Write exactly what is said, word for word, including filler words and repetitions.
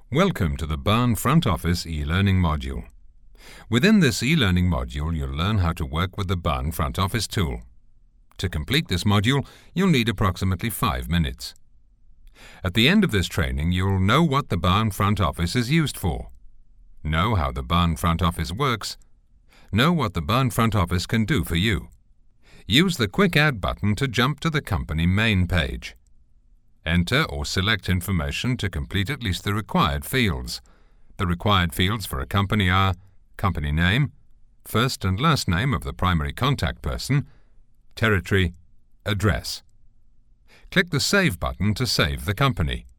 Welcome to the Barn Front Office e-learning module. Within this e-learning module, you'll learn how to work with the Barn Front Office tool. To complete this module, you'll need approximately five minutes. At the end of this training, you'll know what the Barn Front Office is used for, know how the Barn Front Office works, know what the Barn Front Office can do for you. Use the Quick Add button to jump to the company main page. Enter or select information to complete at least the required fields. The required fields for a company are company name, first and last name of the primary contact person, territory, address. Click the Save button to save the company.